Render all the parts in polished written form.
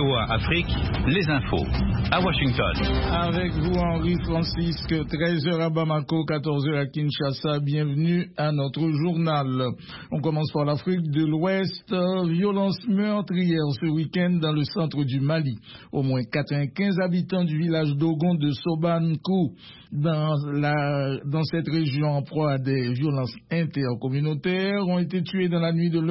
VOA Afrique, les infos. À Washington. Avec vous, Henri Francisque, 13h à Bamako, 14h à Kinshasa. Bienvenue à notre journal. On commence par l'Afrique de l'Ouest. Violence meurtrière ce week-end dans le centre du Mali. Au moins 95 habitants du village d'Ogon de Sobankou, dans cette région en proie à des violences intercommunautaires, ont été tués dans la nuit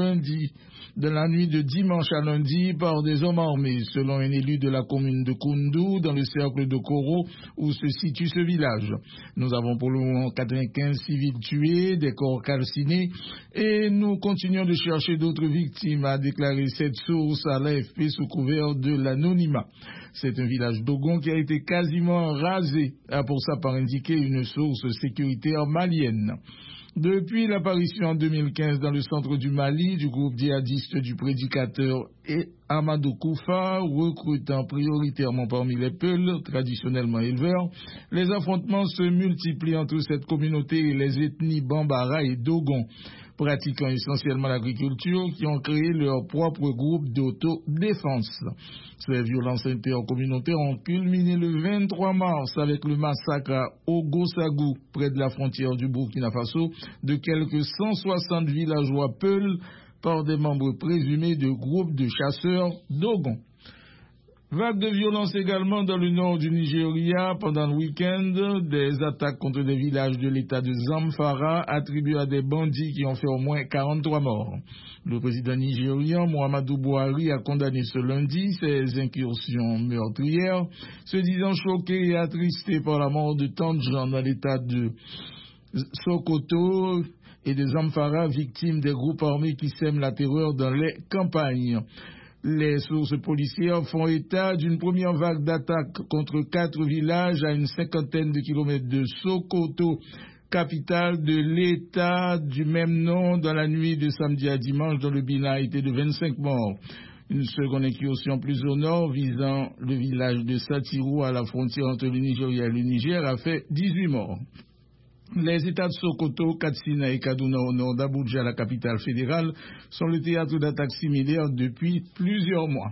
de dimanche à lundi par des hommes armés, selon un élu de la commune de Koundou, dans le cercle de Koro, où se situe ce village. Nous avons pour le moment 95 civils tués, des corps calcinés, et nous continuons de chercher d'autres victimes, a déclaré cette source à l'AFP sous couvert de l'anonymat. C'est un village d'Ogon qui a été quasiment rasé, a pour sa part indiqué une source sécuritaire malienne. Depuis l'apparition en 2015 dans le centre du Mali du groupe djihadiste du prédicateur Amadou Koufa, recrutant prioritairement parmi les Peuls, traditionnellement éleveurs, les affrontements se multiplient entre cette communauté et les ethnies Bambara et Dogon, pratiquant essentiellement l'agriculture, qui ont créé leur propre groupe d'autodéfense. Ces violences intercommunautaires ont culminé le 23 mars avec le massacre à Ogosagou, près de la frontière du Burkina Faso, de quelques 160 villageois Peuls par des membres présumés de groupes de chasseurs Dogon. Vague de violence également dans le nord du Nigeria pendant le week-end, des attaques contre des villages de l'état de Zamfara attribuées à des bandits qui ont fait au moins 43 morts. Le président nigérian Muhammadu Buhari a condamné ce lundi ces incursions meurtrières, se disant choqué et attristé par la mort de tant de gens dans l'état de Sokoto et de Zamfara, victimes des groupes armés qui sèment la terreur dans les campagnes. Les sources policières font état d'une première vague d'attaques contre 4 villages à une 50aine de kilomètres de Sokoto, capitale de l'État du même nom, dans la nuit de samedi à dimanche, dont le bilan a été de 25 morts. Une seconde incursion plus au nord, visant le village de Satirou à la frontière entre le Nigeria et le Niger, a fait 18 morts. Les États de Sokoto, Katsina et Kaduna au nord d'Abuja, la capitale fédérale, sont le théâtre d'attaques similaires depuis plusieurs mois.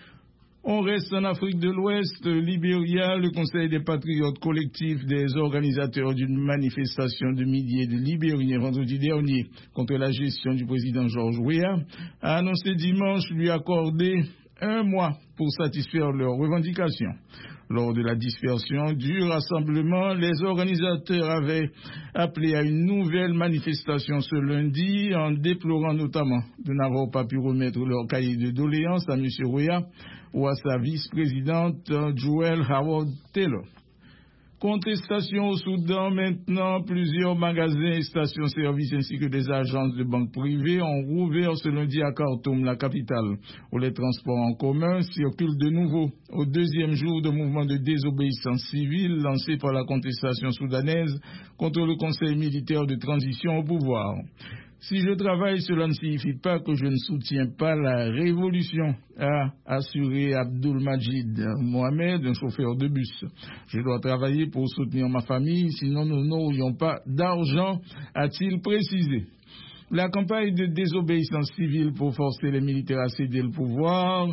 On reste en Afrique de l'Ouest, Libéria, le Conseil des patriotes collectifs des organisateurs d'une manifestation de milliers de Libériens vendredi dernier contre la gestion du président George Weah, a annoncé dimanche lui accorder 1 mois pour satisfaire leurs revendications. Lors de la dispersion du rassemblement, les organisateurs avaient appelé à une nouvelle manifestation ce lundi en déplorant notamment de n'avoir pas pu remettre leur cahier de doléances à M. Weah ou à sa vice-présidente Joel Howard Taylor. Contestation au Soudan maintenant, plusieurs magasins et stations-service ainsi que des agences de banques privées ont rouvert ce lundi à Khartoum, la capitale, où les transports en commun circulent de nouveau au 2e jour de mouvement de désobéissance civile lancé par la contestation soudanaise contre le Conseil militaire de transition au pouvoir. Si je travaille, cela ne signifie pas que je ne soutiens pas la révolution, a assuré Abdul Majid Mohamed, un chauffeur de bus. Je dois travailler pour soutenir ma famille, sinon nous n'aurions pas d'argent, a-t-il précisé. La campagne de désobéissance civile pour forcer les militaires à céder le pouvoir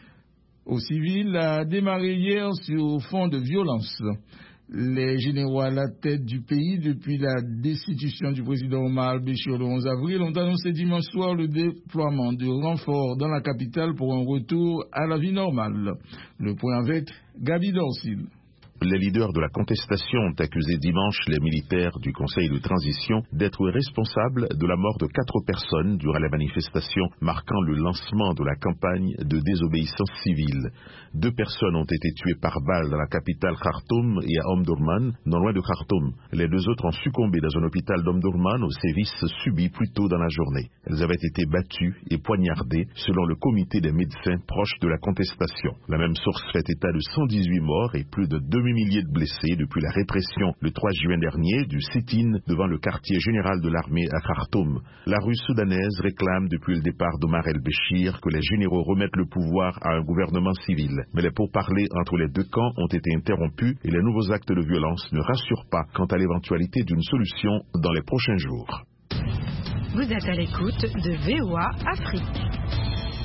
aux civils a démarré hier sur fond de violence. Les généraux à la tête du pays depuis la destitution du président Omar al-Béchir le 11 avril ont annoncé dimanche soir le déploiement de renforts dans la capitale pour un retour à la vie normale. Le point avec Gabi Dorsil. Les leaders de la contestation ont accusé dimanche les militaires du Conseil de transition d'être responsables de la mort de 4 personnes durant la manifestation marquant le lancement de la campagne de désobéissance civile. 2 personnes ont été tuées par balle dans la capitale Khartoum et à Omdurman, non loin de Khartoum. Les 2 autres ont succombé dans un hôpital d'Omdurman aux sévices subis plus tôt dans la journée. Elles avaient été battues et poignardées selon le comité des médecins proches de la contestation. La même source fait état de 118 morts et plus de 2 milliers de blessés depuis la répression le 3 juin dernier du sit-in devant le quartier général de l'armée à Khartoum. La rue soudanaise réclame depuis le départ d'Omar el-Béchir que les généraux remettent le pouvoir à un gouvernement civil. Mais les pourparlers entre les 2 camps ont été interrompus et les nouveaux actes de violence ne rassurent pas quant à l'éventualité d'une solution dans les prochains jours. Vous êtes à l'écoute de VOA Afrique.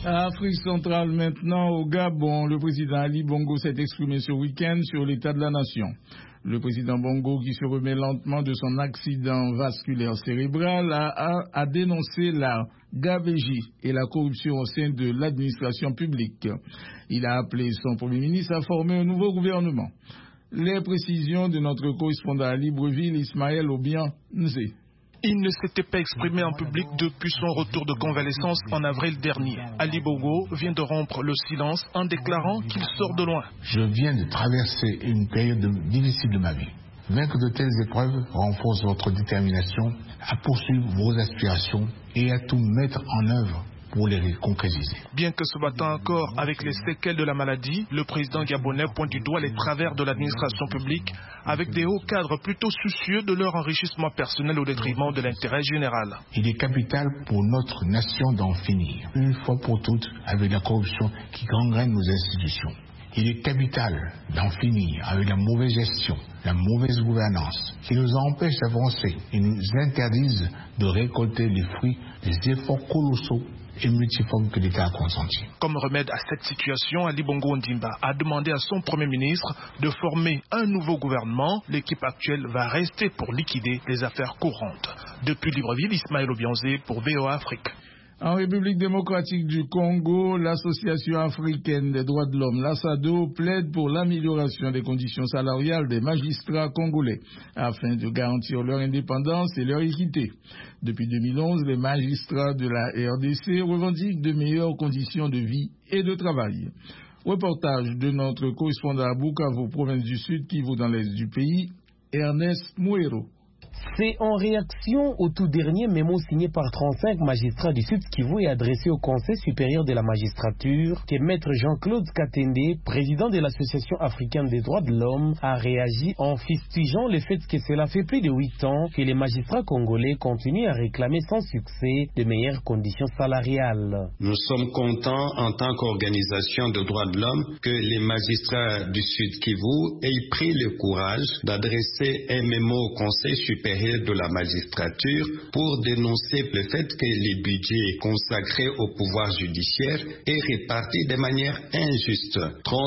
Afrique centrale maintenant, au Gabon, le président Ali Bongo s'est exprimé ce week-end sur l'état de la nation. Le président Bongo, qui se remet lentement de son accident vasculaire cérébral, a dénoncé la gabegie et la corruption au sein de l'administration publique. Il a appelé son premier ministre à former un nouveau gouvernement. Les précisions de notre correspondant à Libreville, Ismaël Obian Nzé. Il ne s'était pas exprimé en public depuis son retour de convalescence en avril dernier. Ali Bongo vient de rompre le silence en déclarant qu'il sort de loin. Je viens de traverser une période difficile de ma vie. Vaincre de telles épreuves renforce votre détermination à poursuivre vos aspirations et à tout mettre en œuvre pour les concrétiser. Bien que se battant encore avec les séquelles de la maladie, le président gabonais pointe du doigt les travers de l'administration publique avec des hauts cadres plutôt soucieux de leur enrichissement personnel au détriment de l'intérêt général. Il est capital pour notre nation d'en finir, une fois pour toutes, avec la corruption qui gangrène nos institutions. Il est capital d'en finir avec la mauvaise gestion, la mauvaise gouvernance, qui nous empêche d'avancer et nous interdisent de récolter les fruits des efforts colossaux et multiformes que l'État a consentis. Comme remède à cette situation, Ali Bongo Ondimba a demandé à son Premier ministre de former un nouveau gouvernement. L'équipe actuelle va rester pour liquider les affaires courantes. Depuis Libreville, Ismaël Obianzé pour VOA Afrique. En République démocratique du Congo, l'Association africaine des droits de l'homme, l'ASADO, plaide pour l'amélioration des conditions salariales des magistrats congolais afin de garantir leur indépendance et leur équité. Depuis 2011, les magistrats de la RDC revendiquent de meilleures conditions de vie et de travail. Reportage de notre correspondant à Bukavu, province du Sud, Kivu dans l'est du pays, Ernest Mouero. C'est en réaction au tout dernier mémo signé par 35 magistrats du Sud Kivu et adressé au Conseil supérieur de la magistrature que Maître Jean-Claude Katende, président de l'Association africaine des droits de l'homme, a réagi en fustigeant le fait que cela fait plus de 8 ans que les magistrats congolais continuent à réclamer sans succès de meilleures conditions salariales. Nous sommes contents en tant qu'organisation de droits de l'homme que les magistrats du Sud Kivu aient pris le courage d'adresser un mémo au Conseil supérieur de la magistrature pour dénoncer le fait que les budgets consacrés au pouvoir judiciaire est répartis de manière injuste.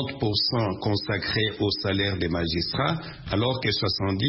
30% consacrés au salaire des magistrats, alors que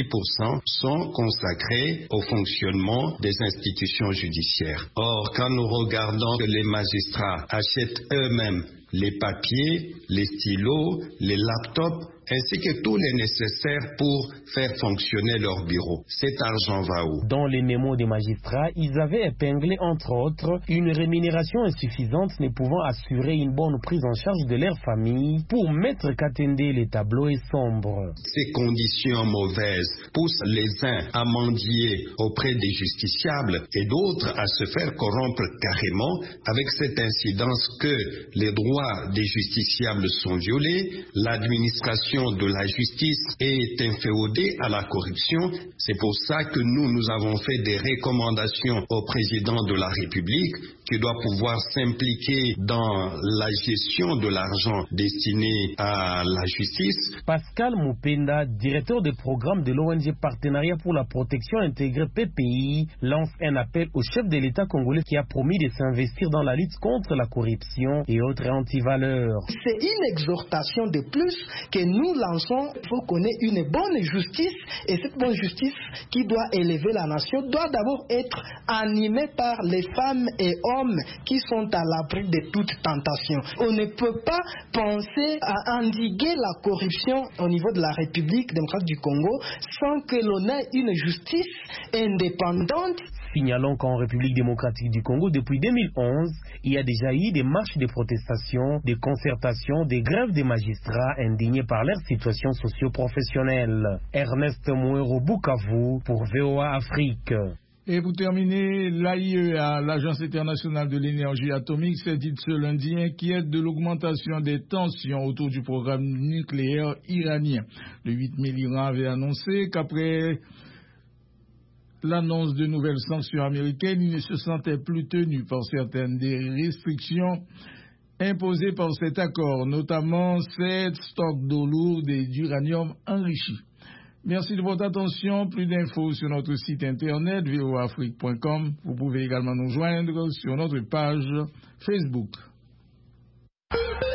70% sont consacrés au fonctionnement des institutions judiciaires. Or, quand nous regardons que les magistrats achètent eux-mêmes les papiers, les stylos, les laptops, ainsi que tous les nécessaires pour faire fonctionner leur bureau. Cet argent va où? Dans les mémos des magistrats, ils avaient épinglé entre autres une rémunération insuffisante ne pouvant assurer une bonne prise en charge de leur famille. Pour Maître Katende, le tableau est sombre. Ces conditions mauvaises poussent les uns à mendier auprès des justiciables et d'autres à se faire corrompre carrément, avec cette incidence que les droits des justiciables sont violés, l'administration de la justice est inféodée à la corruption. C'est pour ça que nous avons fait des recommandations au président de la République qui doit pouvoir s'impliquer dans la gestion de l'argent destiné à la justice. Pascal Moupenda, directeur de programme de l'ONG Partenariat pour la protection intégrée PPI, lance un appel au chef de l'État congolais qui a promis de s'investir dans la lutte contre la corruption et autres antivaleurs. C'est une exhortation de plus que nous lançons. Il faut qu'on ait une bonne justice, et cette bonne justice qui doit élever la nation doit d'abord être animée par les femmes et hommes qui sont à l'abri de toute tentation. On ne peut pas penser à endiguer la corruption au niveau de la République démocratique du Congo sans que l'on ait une justice indépendante. Signalons qu'en République démocratique du Congo, depuis 2011, il y a déjà eu des marches de protestation, des concertations, des grèves des magistrats indignés par leur situation socio-professionnelle. Ernest Mouero, Bukavu, pour VOA Afrique. Et pour terminer, l'AIEA, l'Agence internationale de l'énergie atomique, s'est dit ce lundi inquiète de l'augmentation des tensions autour du programme nucléaire iranien. Le 8 mai, l'Iran avait annoncé qu'après l'annonce de nouvelles sanctions américaines, il ne se sentait plus tenu par certaines des restrictions imposées par cet accord, notamment 7 stocks d'eau lourde et d'uranium enrichi. Merci de votre attention. Plus d'infos sur notre site internet voafrique.com. Vous pouvez également nous joindre sur notre page Facebook. Thank you.